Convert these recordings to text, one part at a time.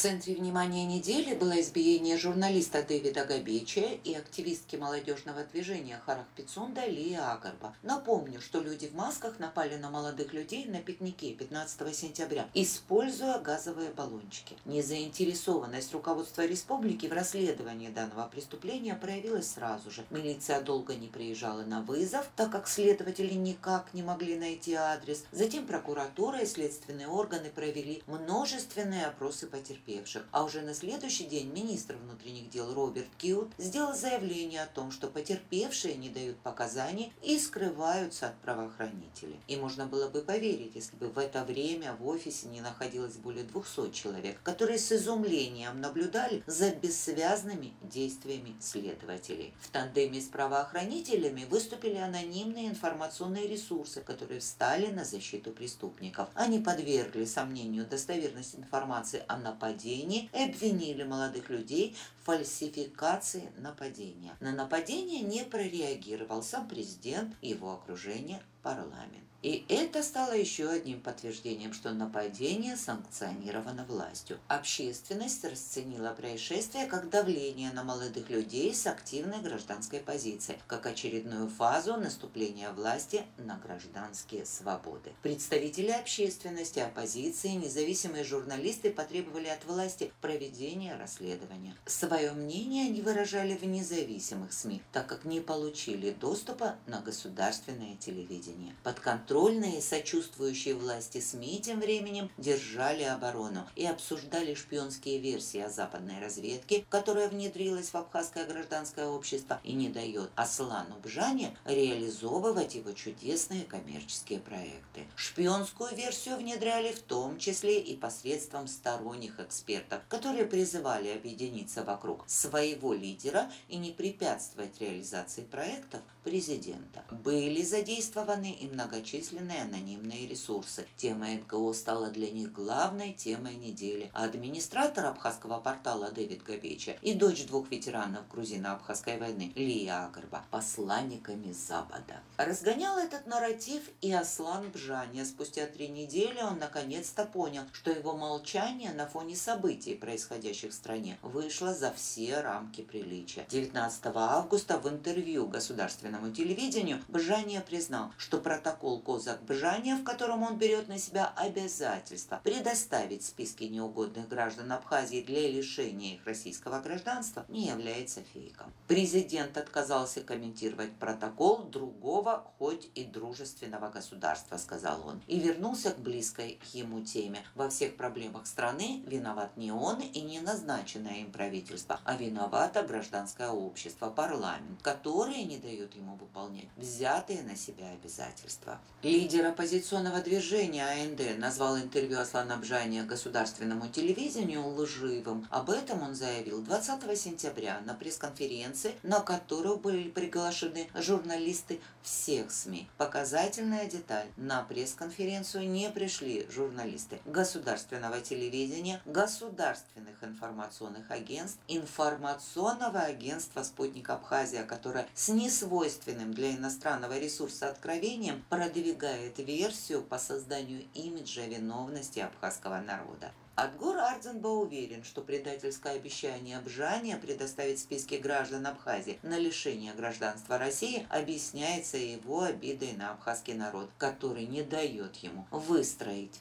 центре внимания недели было избиение журналиста Дэвида Габечия и активистки молодежного движения Харах Пицунда Лии Агарба. Напомню, что люди в масках напали на молодых людей на пикнике 15 сентября, используя газовые баллончики. Незаинтересованность руководства республики в расследовании данного преступления проявилась сразу же. Милиция долго не приезжала на вызов, так как следователи никак не могли найти адрес. Затем прокуратура и следственные органы провели множественные опросы потерпевших. А уже на следующий день министр внутренних дел Роберт Кьют сделал заявление о том, что потерпевшие не дают показаний и скрываются от правоохранителей. И можно было бы поверить, если бы в это время в офисе не находилось более 200 человек, которые с изумлением наблюдали за бессвязными действиями следователей. В тандеме с правоохранителями выступили анонимные информационные ресурсы, которые встали на защиту преступников. Они подвергли сомнению достоверность информации о нападении и обвинили молодых людей в фальсификации нападения. На нападение не прореагировал сам президент и его окружение, парламент. И это стало еще одним подтверждением, что нападение санкционировано властью. Общественность расценила происшествие как давление на молодых людей с активной гражданской позицией, как очередную фазу наступления власти на гражданские свободы. Представители общественности, оппозиции, независимые журналисты потребовали от власти проведения расследования. Свое мнение они выражали в независимых СМИ, так как не получили доступа на государственное телевидение. Подконтрольные, сочувствующие власти СМИ тем временем держали оборону и обсуждали шпионские версии о западной разведке, которая внедрилась в абхазское гражданское общество и не дает Аслану Бжане реализовывать его чудесные коммерческие проекты. Шпионскую версию внедряли в том числе и посредством сторонних экспертов, которые призывали объединиться вокруг своего лидера и не препятствовать реализации проектов президента. Были задействованы и многочисленные анонимные ресурсы. Тема НКО стала для них главной темой недели, а администратор абхазского портала Дэвид Габечия и дочь двух ветеранов грузино-абхазской войны Лия Агарба посланниками Запада. Разгонял этот нарратив и Аслан Бжаня. Спустя 3 недели он наконец-то понял, что его молчание на фоне событий, происходящих в стране, вышло за все рамки приличия. 19 августа в интервью государственному телевидению Бжаня признал, что протокол Козак-Бжаня, в котором он берет на себя обязательство предоставить списки неугодных граждан Абхазии для лишения их российского гражданства, не является фейком. Президент отказался комментировать протокол другого, хоть и дружественного государства, сказал он, и вернулся к близкой ему теме. Во всех проблемах страны виноват не он и не назначенное им правительство, а виновато гражданское общество, парламент, которые не дают ему выполнять взятые на себя обязательства. Лидер оппозиционного движения АНД назвал интервью Аслана Бжаня государственному телевидению лживым. Об этом он заявил 20 сентября на пресс-конференции, на которую были приглашены журналисты всех СМИ. Показательная деталь: на пресс-конференцию не пришли журналисты государственного телевидения, государственных информационных агентств, информационного агентства «Спутник Абхазия», которое с несвойственным для иностранного ресурса откровением продвигает версию по созданию имиджа виновности абхазского народа. Адгор Ардзенба уверен, что предательское обещание Бжаня предоставить списки граждан Абхазии на лишение гражданства России объясняется его обидой на абхазский народ, который не дает ему выстроить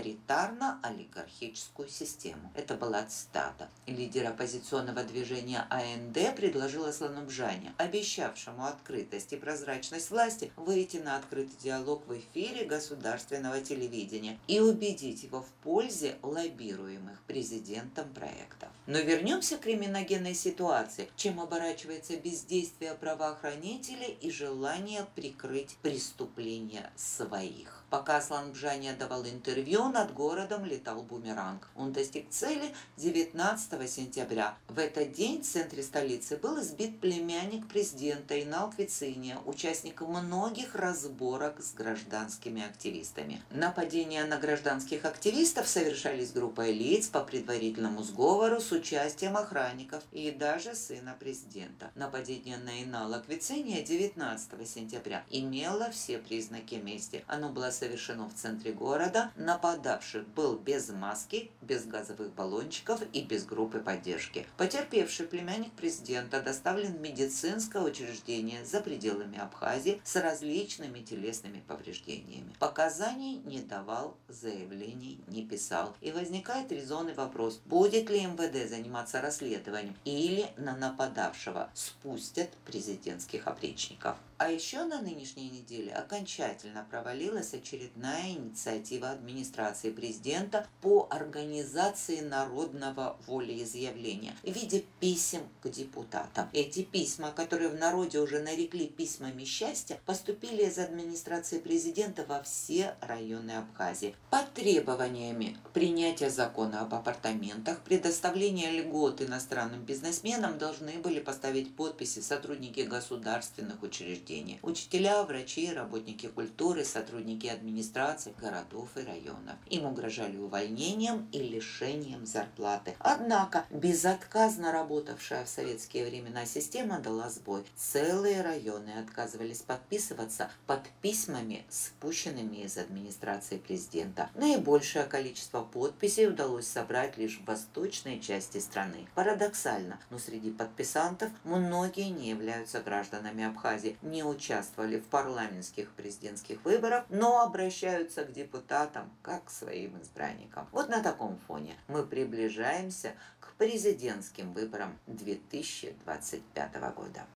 авторитарно-олигархическую систему. Это была цитата. Лидер оппозиционного движения АНД предложил Аслану Бжаня, обещавшему открытость и прозрачность власти, выйти на открытый диалог в эфире государственного телевидения и убедить его в пользе лоббирования президентом проектов. Но вернемся к криминогенной ситуации, чем оборачивается бездействие правоохранителей и желание прикрыть преступления своих. Пока Аслан Бжаня давал интервью, над городом летал бумеранг. Он достиг цели 19 сентября. В этот день в центре столицы был избит племянник президента Инал Квициния, участник многих разборок с гражданскими активистами. Нападения на гражданских активистов совершались группой лиц по предварительному сговору с участием охранников и даже сына президента. Нападение на Инала Квициния 19 сентября имело все признаки мести. Оно было совершено в центре города. Нападавший был без маски, без газовых баллончиков и без группы поддержки. Потерпевший, племянник президента, доставлен в медицинское учреждение за пределами Абхазии с различными телесными повреждениями. Показаний не давал, заявлений не писал. И возникает резонный вопрос, будет ли МВД заниматься расследованием или на нападавшего спустят президентских опричников. А еще на нынешней неделе окончательно провалилась очередная инициатива администрации президента по организации народного волеизъявления в виде писем к депутатам. Эти письма, которые в народе уже нарекли письмами счастья, поступили из администрации президента во все районы Абхазии под требованиями принятия закона об апартаментах, предоставления льгот иностранным бизнесменам должны были поставить подписи сотрудники государственных учреждений. Учителя, врачи, работники культуры, сотрудники администрации городов и районов. Им угрожали увольнением и лишением зарплаты. Однако безотказно работавшая в советские времена система дала сбой. Целые районы отказывались подписываться под письмами, спущенными из администрации президента. Наибольшее количество подписей удалось собрать лишь в восточной части страны. Парадоксально, но среди подписантов многие не являются гражданами Абхазии, не участвовали в парламентских президентских выборах, но обращаются к депутатам как к своим избранникам. Вот на таком фоне мы приближаемся к президентским выборам 2025 года.